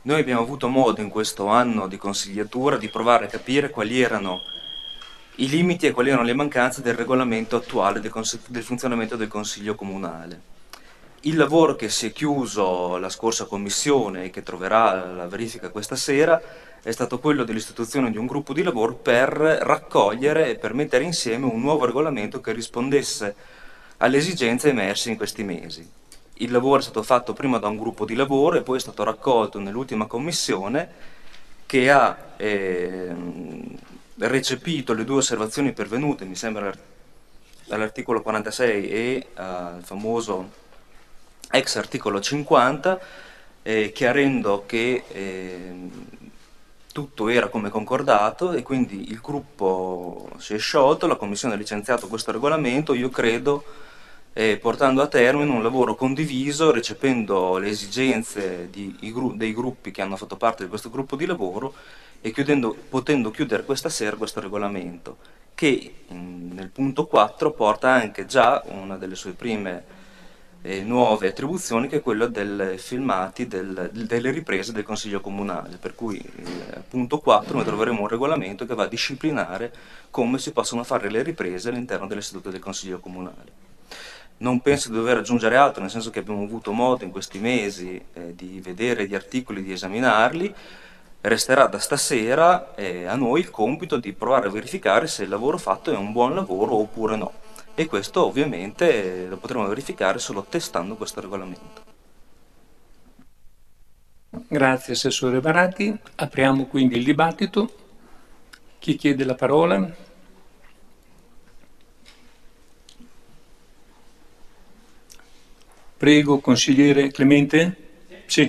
Noi abbiamo avuto modo in questo anno di consigliatura di provare a capire quali erano i limiti e quali erano le mancanze del regolamento attuale del funzionamento del Consiglio Comunale. Il lavoro che si è chiuso la scorsa commissione e che troverà la verifica questa sera è stato quello dell'istituzione di un gruppo di lavoro per raccogliere e per mettere insieme un nuovo regolamento che rispondesse alle esigenze emerse in questi mesi. Il lavoro è stato fatto prima da un gruppo di lavoro e poi è stato raccolto nell'ultima commissione che ha recepito le due osservazioni pervenute, mi sembra, all'articolo 46 e al famoso ex articolo 50, chiarendo che tutto era come concordato e quindi il gruppo si è sciolto, la commissione ha licenziato questo regolamento, io credo, portando a termine un lavoro condiviso, recependo le esigenze dei gruppi che hanno fatto parte di questo gruppo di lavoro e potendo chiudere questa sera questo regolamento, che nel punto 4 porta anche già una delle sue prime nuove attribuzioni, che è quella delle filmati delle riprese del Consiglio Comunale, per cui al punto 4 noi troveremo un regolamento che va a disciplinare come si possono fare le riprese all'interno delle sedute del Consiglio Comunale. Non penso di dover aggiungere altro, nel senso che abbiamo avuto modo in questi mesi di vedere gli articoli, di esaminarli. Resterà da stasera a noi il compito di provare a verificare se il lavoro fatto è un buon lavoro oppure no. E questo ovviamente lo potremo verificare solo testando questo regolamento. Grazie Assessore Barati. Apriamo quindi il dibattito. Chi chiede la parola? Prego, consigliere Clemente. Sì.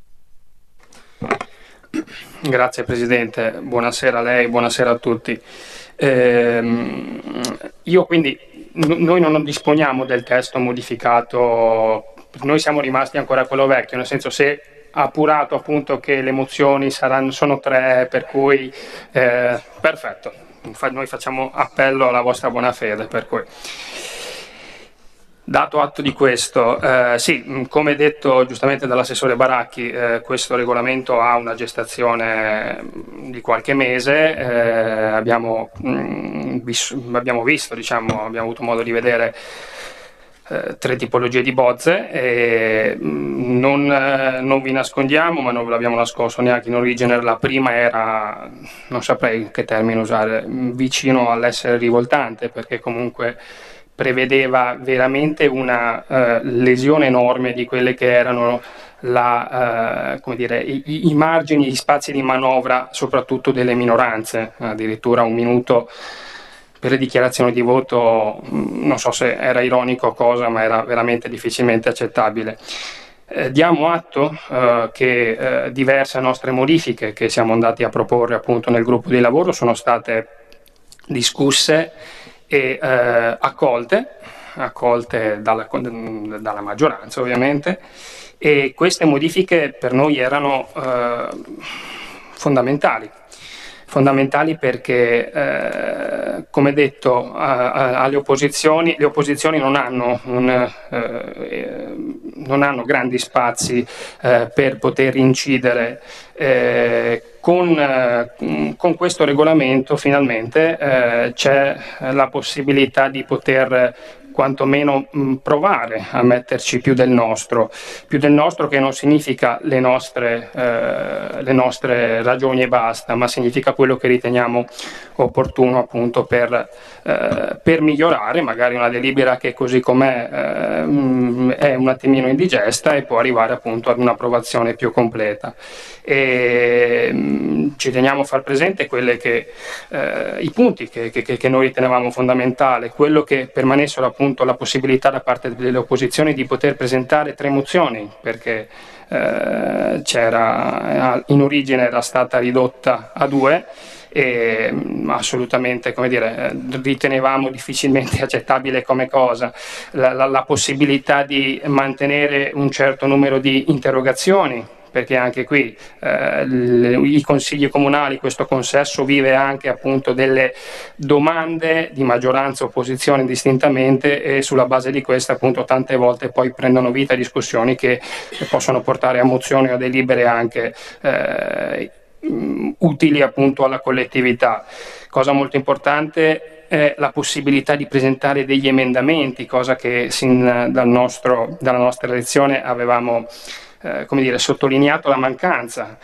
Grazie Presidente, buonasera a lei, buonasera a tutti. Io quindi, noi non disponiamo del testo modificato, noi siamo rimasti ancora a quello vecchio, nel senso, se appurato appunto che le mozioni sono 3, per cui perfetto, noi facciamo appello alla vostra buona fede, per cui. Dato atto di questo, sì, come detto giustamente dall'assessore Baracchi, questo regolamento ha una gestazione di qualche mese, abbiamo visto, diciamo, abbiamo avuto modo di vedere 3 tipologie di bozze e non vi nascondiamo, ma non ve l'abbiamo nascosto neanche in origine. La prima era, non saprei che termine usare, vicino all'essere rivoltante, perché comunque prevedeva veramente una lesione enorme di quelle che erano come dire, i margini, gli spazi di manovra, soprattutto delle minoranze. Addirittura 1 minuto per le dichiarazioni di voto, non so se era ironico o cosa, ma era veramente difficilmente accettabile. Diamo atto che diverse nostre modifiche che siamo andati a proporre appunto nel gruppo di lavoro sono state discusse e accolte dalla maggioranza ovviamente, e queste modifiche per noi erano fondamentali perché come detto alle opposizioni, le opposizioni non hanno grandi spazi per poter incidere. Con questo regolamento finalmente c'è la possibilità di poter quantomeno provare a metterci più del nostro, che non significa le nostre ragioni e basta, ma significa quello che riteniamo opportuno appunto per migliorare magari una delibera che così com'è è un attimino indigesta, e può arrivare appunto ad un'approvazione più completa. E ci teniamo a far presente i punti che noi ritenevamo fondamentali, quello che permanessero appunto la possibilità da parte delle opposizioni di poter presentare 3 mozioni, perché in origine era stata ridotta a 2 e assolutamente, come dire, ritenevamo difficilmente accettabile come cosa la possibilità di mantenere un certo numero di interrogazioni, perché anche qui i consigli comunali, questo consesso vive anche appunto delle domande di maggioranza e opposizione indistintamente, e sulla base di queste appunto tante volte poi prendono vita discussioni che possono portare a mozioni o delibere anche utili appunto alla collettività. Cosa molto importante è la possibilità di presentare degli emendamenti, cosa che dalla nostra elezione avevamo sottolineato la mancanza.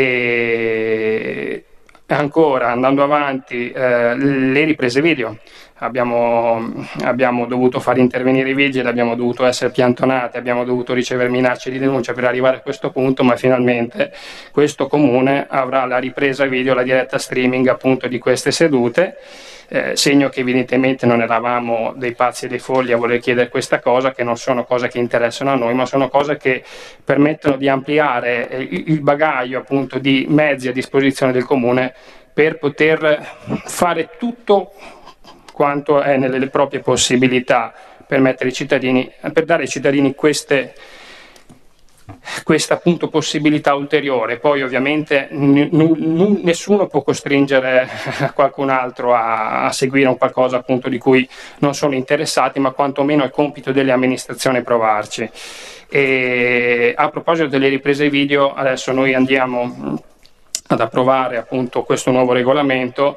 E ancora, andando avanti, le riprese video. Abbiamo dovuto far intervenire i vigili, abbiamo dovuto essere piantonati, abbiamo dovuto ricevere minacce di denuncia per arrivare a questo punto, ma finalmente questo comune avrà la ripresa video, la diretta streaming appunto di queste sedute, segno che evidentemente non eravamo dei pazzi e dei folli a voler chiedere questa cosa, che non sono cose che interessano a noi, ma sono cose che permettono di ampliare il bagaglio appunto di mezzi a disposizione del comune per poter fare tutto quanto è nelle proprie possibilità per dare ai cittadini questa appunto possibilità ulteriore. Poi ovviamente nessuno può costringere qualcun altro a seguire un qualcosa appunto di cui non sono interessati, ma quantomeno è compito delle amministrazioni provarci. E a proposito delle riprese video, adesso noi andiamo ad approvare appunto questo nuovo regolamento.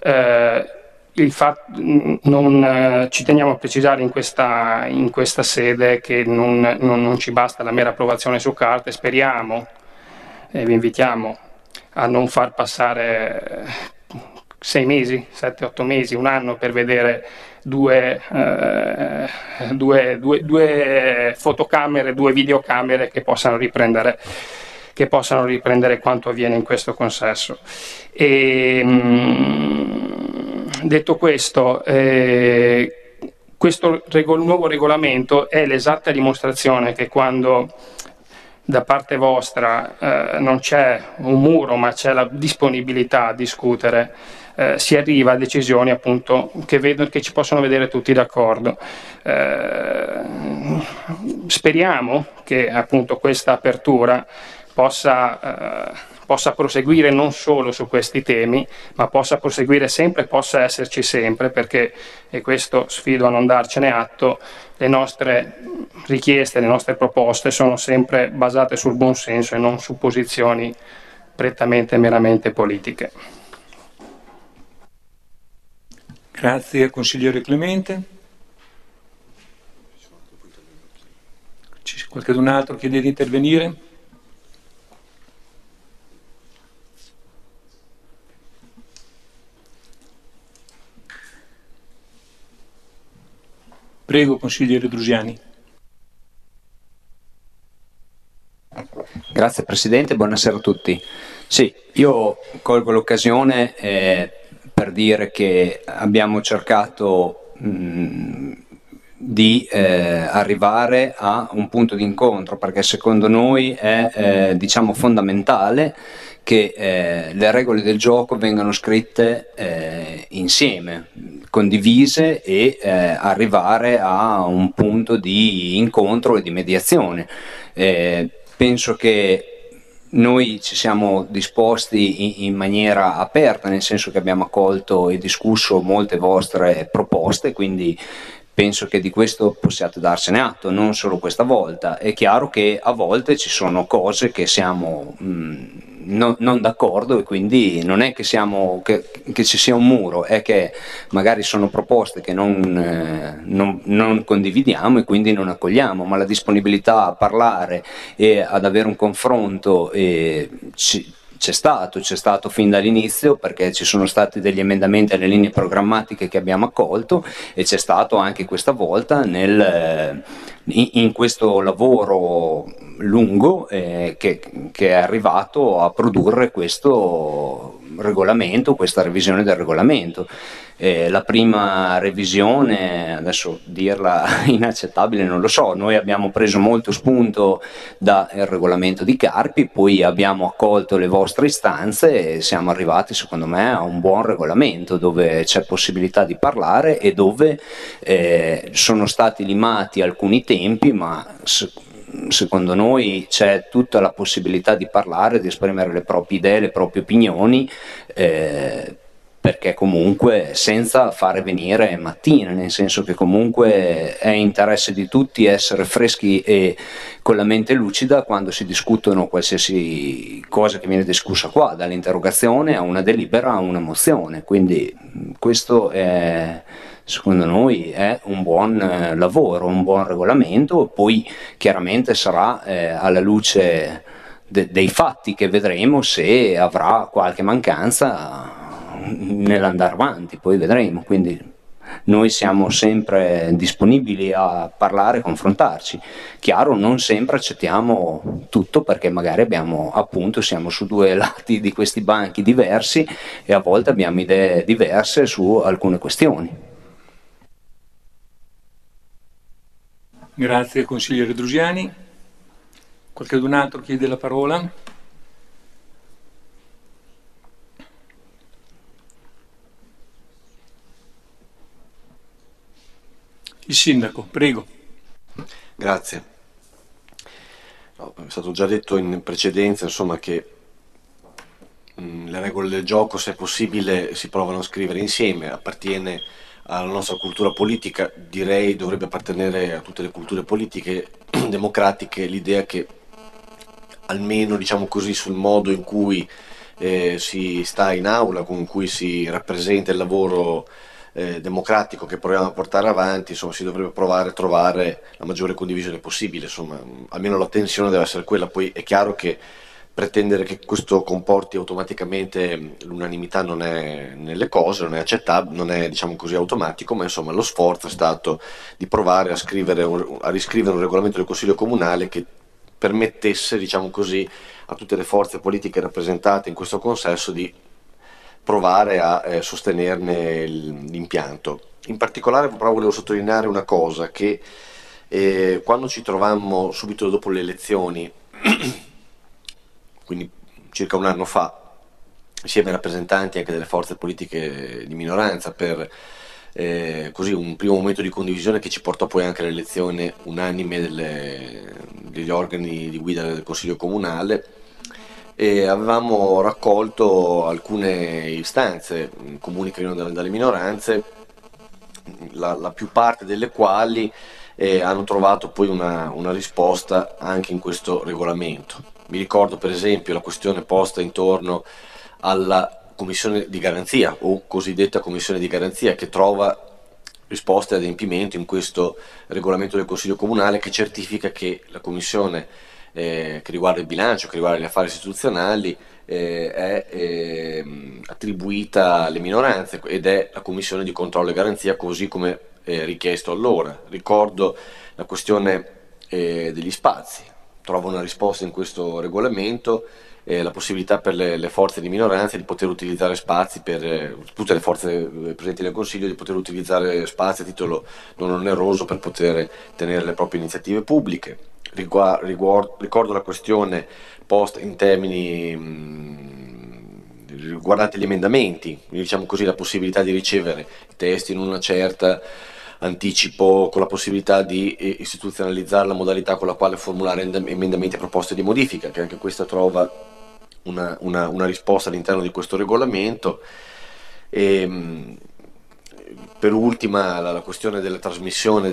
Ci teniamo a precisare in questa sede che non ci basta la mera approvazione su carta, e speriamo e vi invitiamo a non far passare 6 mesi, 7-8 mesi, un anno per vedere due fotocamere, 2 videocamere che possano riprendere quanto avviene in questo consesso. Detto questo, questo nuovo regolamento è l'esatta dimostrazione che quando da parte vostra non c'è un muro, ma c'è la disponibilità a discutere, si arriva a decisioni appunto che ci possono vedere tutti d'accordo. Speriamo che appunto questa apertura possa proseguire non solo su questi temi, ma possa proseguire sempre, possa esserci sempre, perché, e questo sfido a non darcene atto, le nostre richieste, le nostre proposte sono sempre basate sul buon senso e non su posizioni prettamente meramente politiche. Grazie consigliere Clemente. C'è qualcun altro che chiede di intervenire? Prego, consigliere Drusiani. Grazie Presidente, buonasera a tutti. Sì, io colgo l'occasione per dire che abbiamo cercato di arrivare a un punto di incontro, perché secondo noi è fondamentale che le regole del gioco vengano scritte insieme, condivise, e arrivare a un punto di incontro e di mediazione. Penso che noi ci siamo disposti in maniera aperta, nel senso che abbiamo accolto e discusso molte vostre proposte, quindi penso che di questo possiate darsene atto, non solo questa volta. È chiaro che a volte ci sono cose che siamo non d'accordo, e quindi non è che ci sia un muro, è che magari sono proposte che non condividiamo e quindi non accogliamo, ma la disponibilità a parlare e ad avere un confronto c'è stato fin dall'inizio, perché ci sono stati degli emendamenti alle linee programmatiche che abbiamo accolto, e c'è stato anche questa volta in questo lavoro lungo che è arrivato a produrre questo regolamento, questa revisione del regolamento. La prima revisione, adesso dirla inaccettabile non lo so, noi abbiamo preso molto spunto dal regolamento di Carpi, poi abbiamo accolto le vostre istanze e siamo arrivati secondo me a un buon regolamento dove c'è possibilità di parlare e dove sono stati limati alcuni tempi, ma secondo noi c'è tutta la possibilità di parlare, di esprimere le proprie idee, le proprie opinioni, perché comunque senza fare venire mattina, nel senso che comunque è interesse di tutti essere freschi e con la mente lucida quando si discutono qualsiasi cosa che viene discussa qua, dall'interrogazione a una delibera a una mozione, quindi questo è, secondo noi è un buon lavoro, un buon regolamento, poi chiaramente sarà alla luce dei fatti che vedremo se avrà qualche mancanza nell'andare avanti, poi vedremo, quindi noi siamo sempre disponibili a parlare, confrontarci. Chiaro, non sempre accettiamo tutto perché magari abbiamo, appunto, siamo su due lati di questi banchi diversi e a volte abbiamo idee diverse su alcune questioni. Grazie consigliere Drusiani. Qualcun altro chiede la parola? Il sindaco, prego. Grazie. No, è stato già detto in precedenza, insomma, che le regole del gioco, se è possibile, si provano a scrivere insieme, appartiene alla nostra cultura politica, direi dovrebbe appartenere a tutte le culture politiche democratiche l'idea che almeno, diciamo così, sul modo in cui si sta in aula, con cui si rappresenta il lavoro democratico che proviamo a portare avanti, insomma, si dovrebbe provare a trovare la maggiore condivisione possibile, insomma, almeno la tensione deve essere quella. Poi è chiaro che pretendere che questo comporti automaticamente l'unanimità non è nelle cose, non è accettabile, non è, diciamo così, automatico, ma insomma lo sforzo è stato di provare a riscrivere un regolamento del Consiglio Comunale che permettesse, diciamo così, a tutte le forze politiche rappresentate in questo consesso di provare a sostenerne l'impianto. In particolare però volevo sottolineare una cosa, che quando ci trovammo subito dopo le elezioni, quindi circa un anno fa, insieme ai rappresentanti anche delle forze politiche di minoranza, per così un primo momento di condivisione che ci portò poi anche all'elezione unanime degli organi di guida del Consiglio Comunale, e avevamo raccolto alcune istanze comuni che venivano dalle minoranze, la più parte delle quali hanno trovato poi una risposta anche in questo regolamento. Mi ricordo per esempio la questione posta intorno alla commissione di garanzia o cosiddetta commissione di garanzia, che trova risposte ad adempimento in questo regolamento del Consiglio Comunale, che certifica che la commissione che riguarda il bilancio, che riguarda gli affari istituzionali, è attribuita alle minoranze ed è la commissione di controllo e garanzia, così come richiesto allora. Ricordo la questione degli spazi, trovo una risposta in questo regolamento, la possibilità per le forze di minoranza di poter utilizzare spazi, per tutte le forze presenti nel Consiglio, di poter utilizzare spazi a titolo non oneroso per poter tenere le proprie iniziative pubbliche. Ricordo la questione posta in termini riguardanti gli emendamenti, diciamo così, la possibilità di ricevere i testi in una certa anticipo, con la possibilità di istituzionalizzare la modalità con la quale formulare emendamenti e proposte di modifica, che anche questa trova una risposta all'interno di questo regolamento. E, per ultima la questione della trasmissione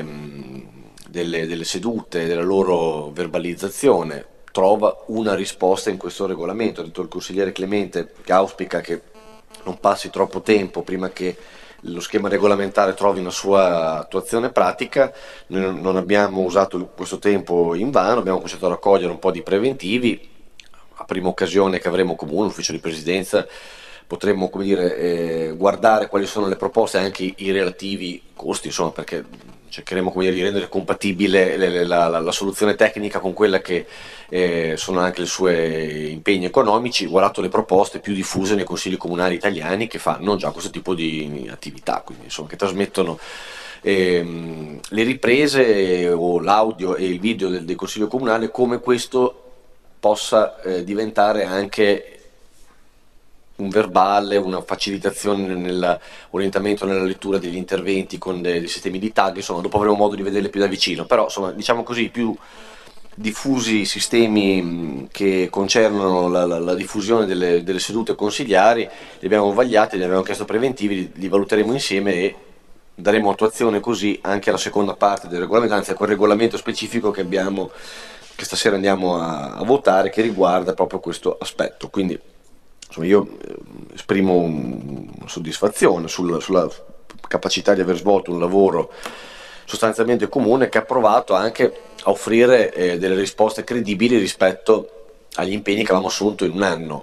delle sedute, della loro verbalizzazione, trova una risposta in questo regolamento. Ha detto il consigliere Clemente che auspica che non passi troppo tempo prima che lo schema regolamentare trovi una sua attuazione pratica. Noi non abbiamo usato questo tempo in vano, abbiamo cominciato a raccogliere un po' di preventivi. A prima occasione che avremo comune, ufficio di presidenza, potremmo, come dire, guardare quali sono le proposte e anche i relativi costi, insomma, perché cercheremo, come dire, di rendere compatibile la soluzione tecnica con quella che sono anche i suoi impegni economici, guardato le proposte più diffuse nei consigli comunali italiani che fanno già questo tipo di attività, quindi insomma che trasmettono le riprese o l'audio e il video del consiglio comunale, come questo possa diventare anche un verbale, una facilitazione nell'orientamento, nella lettura degli interventi con dei sistemi di tag. Insomma, dopo avremo modo di vederle più da vicino, però insomma, diciamo così, più diffusi sistemi che concernono la diffusione delle sedute consigliari, li abbiamo vagliati, li abbiamo chiesto preventivi, li valuteremo insieme e daremo attuazione così anche alla seconda parte del regolamento, anzi a quel regolamento specifico che stasera andiamo a votare, che riguarda proprio questo aspetto. Quindi insomma, io esprimo una soddisfazione sulla capacità di aver svolto un lavoro sostanzialmente comune, che ha provato anche a offrire delle risposte credibili rispetto agli impegni che avevamo assunto in un anno.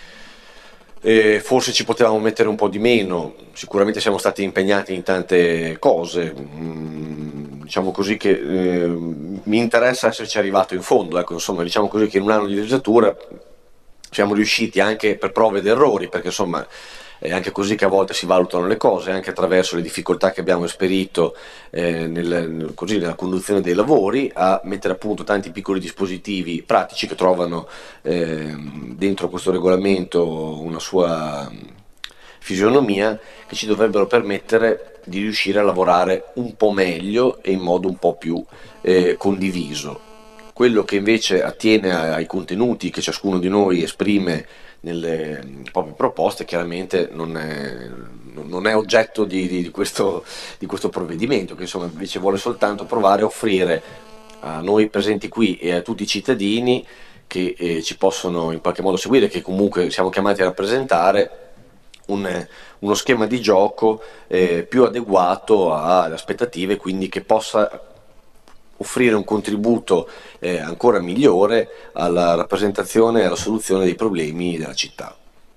Forse ci potevamo mettere un po' di meno, sicuramente siamo stati impegnati in tante cose, diciamo così che mi interessa esserci arrivato in fondo, ecco, insomma, diciamo così che in un anno di legislatura siamo riusciti, anche per prove ed errori, perché insomma è anche così che a volte si valutano le cose, anche attraverso le difficoltà che abbiamo esperito nella conduzione dei lavori, a mettere a punto tanti piccoli dispositivi pratici che trovano dentro questo regolamento una sua fisionomia, che ci dovrebbero permettere di riuscire a lavorare un po' meglio e in modo un po' più condiviso. Quello che invece attiene ai contenuti che ciascuno di noi esprime nelle proprie proposte, chiaramente non è oggetto di questo provvedimento, che insomma invece vuole soltanto provare a offrire a noi presenti qui e a tutti i cittadini che ci possono in qualche modo seguire, che comunque siamo chiamati a rappresentare, uno schema di gioco più adeguato alle aspettative, quindi che possa offrire un contributo ancora migliore alla rappresentazione e alla soluzione dei problemi della città.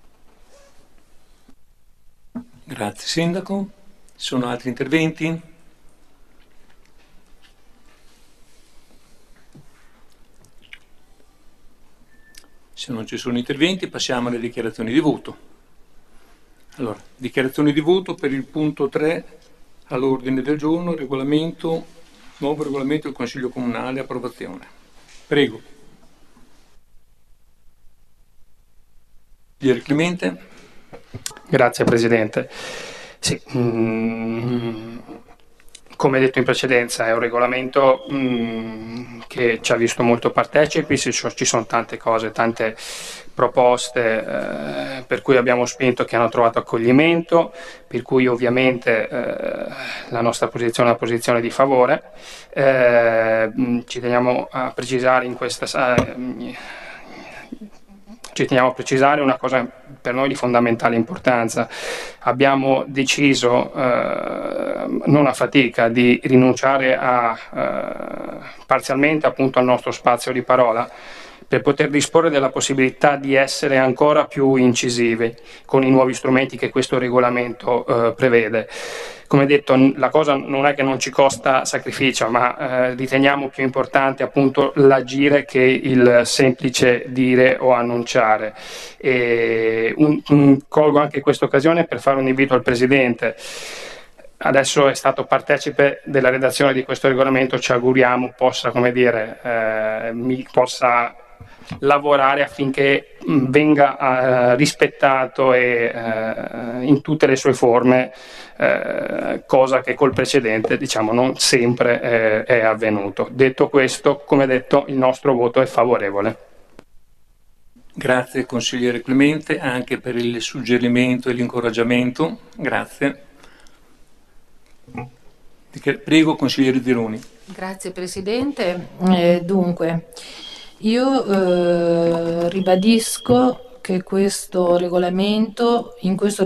Grazie Sindaco. Ci sono altri interventi? Se non ci sono interventi, passiamo alle dichiarazioni di voto. Allora, dichiarazioni di voto per il punto 3 all'ordine del giorno, nuovo regolamento del Consiglio Comunale, approvazione. Prego. Consigliere Clemente. Grazie Presidente. Sì, come detto in precedenza, è un regolamento che ci ha visto molto partecipi, ci sono tante cose, tante proposte per cui abbiamo spinto, che hanno trovato accoglimento, per cui ovviamente la nostra posizione è una posizione di favore. Ci teniamo a precisare una cosa per noi di fondamentale importanza. Abbiamo deciso, non a fatica, di rinunciare parzialmente appunto al nostro spazio di parola, per poter disporre della possibilità di essere ancora più incisivi con i nuovi strumenti che questo regolamento prevede. Come detto, la cosa non è che non ci costa sacrificio, ma riteniamo più importante appunto l'agire che il semplice dire o annunciare. Colgo anche questa occasione per fare un invito al Presidente. Adesso è stato partecipe della redazione di questo regolamento, ci auguriamo possa lavorare affinché venga rispettato in tutte le sue forme, cosa che col precedente non sempre è avvenuto. Detto questo, come detto, il nostro voto è favorevole. Grazie consigliere Clemente anche per il suggerimento e l'incoraggiamento. Grazie. Prego consigliere Zironi. Grazie Presidente. Dunque, io ribadisco che in questo regolamento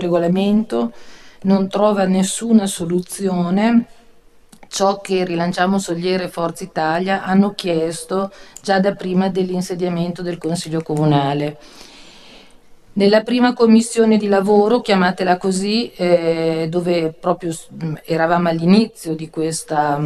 non trova nessuna soluzione ciò che Rilanciamo Soliere e Forza Italia hanno chiesto già da prima dell'insediamento del Consiglio Comunale. Nella prima commissione di lavoro, chiamatela così, dove proprio eravamo all'inizio di questa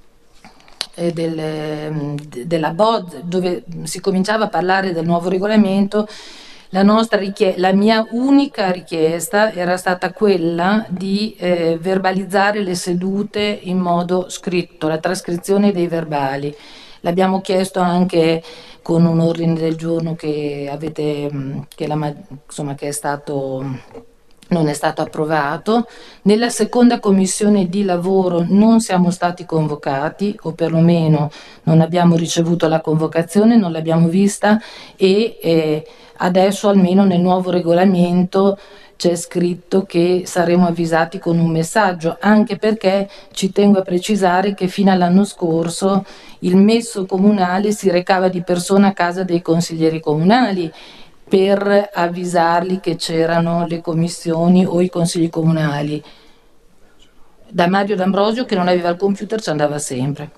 della BOD, dove si cominciava a parlare del nuovo regolamento, la mia unica richiesta era stata quella di verbalizzare le sedute in modo scritto, la trascrizione dei verbali. L'abbiamo chiesto anche con un ordine del giorno che è stato non è stato approvato. Nella seconda commissione di lavoro non siamo stati convocati, o perlomeno non abbiamo ricevuto la convocazione, non l'abbiamo vista, e adesso almeno nel nuovo regolamento c'è scritto che saremo avvisati con un messaggio, anche perché ci tengo a precisare che fino all'anno scorso il messo comunale si recava di persona a casa dei consiglieri comunali per avvisarli che c'erano le commissioni o i consigli comunali. Da Mario D'Ambrosio, che non aveva il computer, ci andava sempre.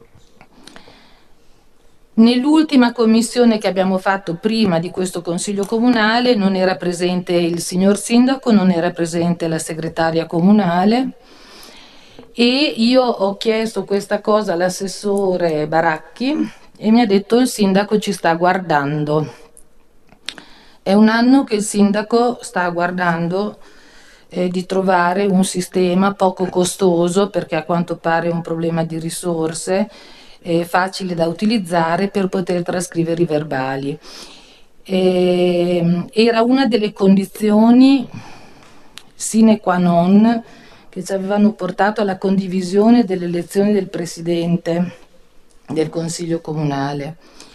Nell'ultima commissione che abbiamo fatto prima di questo consiglio comunale non era presente il signor sindaco, non era presente la segretaria comunale, e io ho chiesto questa cosa all'assessore Baracchi e mi ha detto: il sindaco ci sta guardando. È un anno che il sindaco sta guardando di trovare un sistema poco costoso, perché a quanto pare è un problema di risorse, facile da utilizzare per poter trascrivere i verbali. Era una delle condizioni sine qua non che ci avevano portato alla condivisione dell'elezione del presidente del Consiglio Comunale.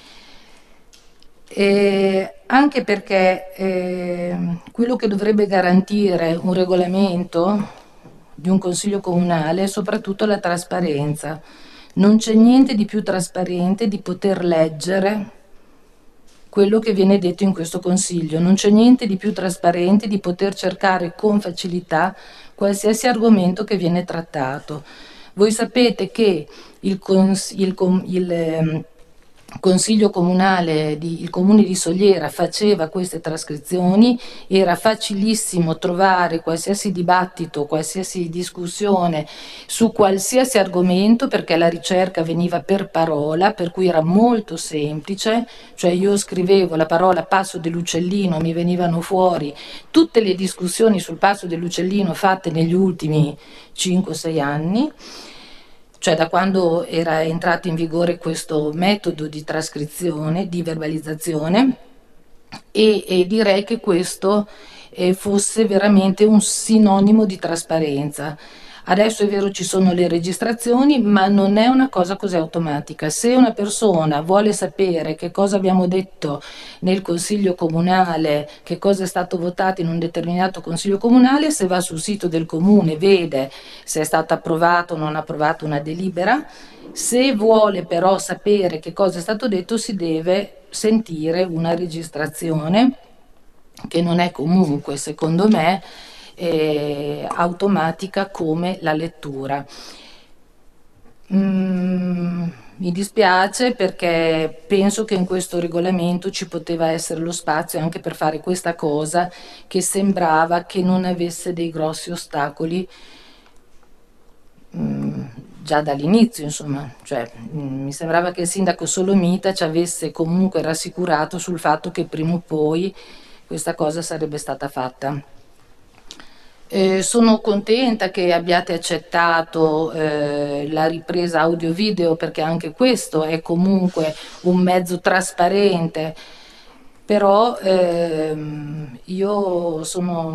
Anche perché quello che dovrebbe garantire un regolamento di un Consiglio Comunale è soprattutto la trasparenza. Non c'è niente di più trasparente di poter leggere quello che viene detto in questo Consiglio, non c'è niente di più trasparente di poter cercare con facilità qualsiasi argomento che viene trattato. Voi sapete che il Consiglio Comunale, il Comune di Soliera faceva queste trascrizioni, era facilissimo trovare qualsiasi dibattito, qualsiasi discussione su qualsiasi argomento, perché la ricerca veniva per parola, per cui era molto semplice, cioè io scrivevo la parola passo dell'uccellino, mi venivano fuori tutte le discussioni sul passo dell'uccellino fatte negli ultimi 5-6 anni. Cioè da quando era entrato in vigore questo metodo di trascrizione, di verbalizzazione, e direi che questo fosse veramente un sinonimo di trasparenza. Adesso è vero, ci sono le registrazioni, ma non è una cosa così automatica. Se una persona vuole sapere che cosa abbiamo detto nel Consiglio Comunale, che cosa è stato votato in un determinato Consiglio Comunale, se va sul sito del Comune vede se è stata approvata o non approvata una delibera. Se vuole però sapere che cosa è stato detto, si deve sentire una registrazione, che non è comunque, secondo me, automatica come la lettura. Mi dispiace, perché penso che in questo regolamento ci poteva essere lo spazio anche per fare questa cosa, che sembrava che non avesse dei grossi ostacoli già dall'inizio, insomma. Cioè, mi sembrava che il sindaco Solomita ci avesse comunque rassicurato sul fatto che prima o poi questa cosa sarebbe stata fatta. Sono contenta che abbiate accettato la ripresa audio-video, perché anche questo è comunque un mezzo trasparente, però io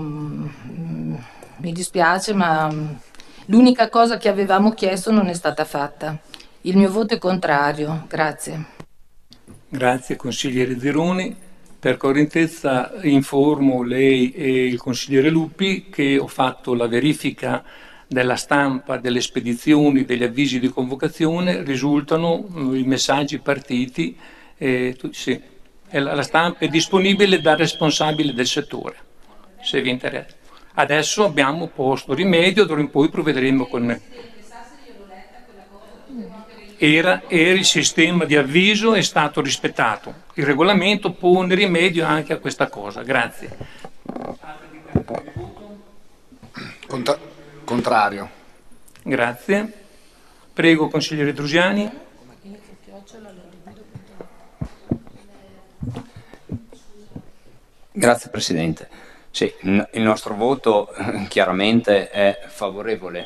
mi dispiace, ma l'unica cosa che avevamo chiesto non è stata fatta. Il mio voto è contrario. Grazie. Grazie consigliere Zeroni. Per correttezza informo lei e il consigliere Lupi che ho fatto la verifica della stampa, delle spedizioni, degli avvisi di convocazione, risultano i messaggi partiti, sì. La stampa è disponibile dal responsabile del settore, se vi interessa. Adesso abbiamo posto rimedio, d'ora in poi provvederemo con... Era il sistema di avviso, è stato rispettato. Il regolamento pone rimedio anche a questa cosa. Grazie. Contrario. Grazie. Prego, consigliere Drusiani. Grazie Presidente. Sì, il nostro voto chiaramente è favorevole.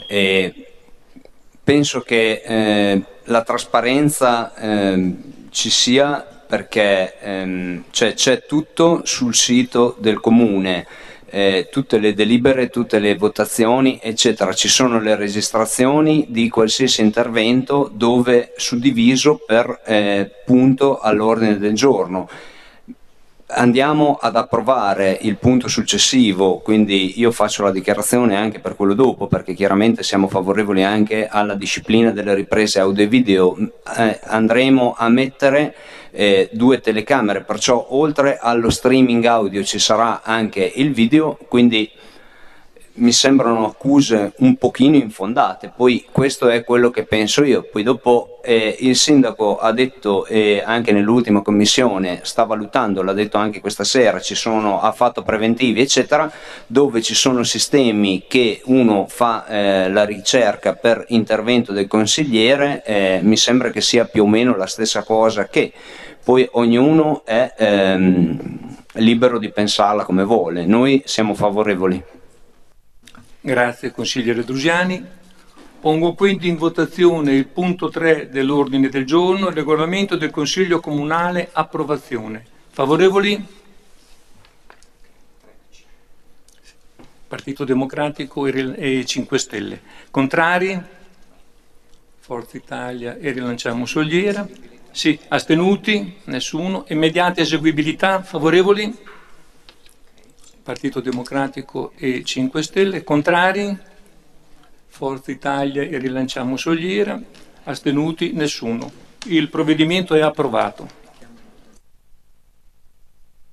Penso che la trasparenza ci sia, perché c'è tutto sul sito del Comune. tutte le delibere, tutte le votazioni, eccetera. Ci sono le registrazioni di qualsiasi intervento dove suddiviso per punto all'ordine del giorno. Andiamo ad approvare il punto successivo, quindi io faccio la dichiarazione anche per quello dopo, perché chiaramente siamo favorevoli anche alla disciplina delle riprese audio e video. Andremo a mettere 2 telecamere, perciò oltre allo streaming audio ci sarà anche il video, quindi mi sembrano accuse un pochino infondate. Poi questo è quello che penso io. Poi dopo il sindaco ha detto, anche nell'ultima commissione sta valutando, l'ha detto anche questa sera, ha fatto preventivi eccetera, dove ci sono sistemi che uno fa la ricerca per intervento del consigliere. Mi sembra che sia più o meno la stessa cosa, che poi ognuno è libero di pensarla come vuole. Noi siamo favorevoli. Grazie consigliere Drusiani. Pongo quindi in votazione il punto 3 dell'ordine del giorno, il regolamento del Consiglio Comunale, approvazione. Favorevoli? Partito Democratico e 5 Stelle. Contrari? Forza Italia e Rilanciamo Soliera. Sì. Astenuti? Nessuno. Immediata eseguibilità? Favorevoli? Partito Democratico e 5 Stelle. Contrari? Forza Italia e Rilanciamo Soliera. Astenuti? Nessuno. Il provvedimento è approvato.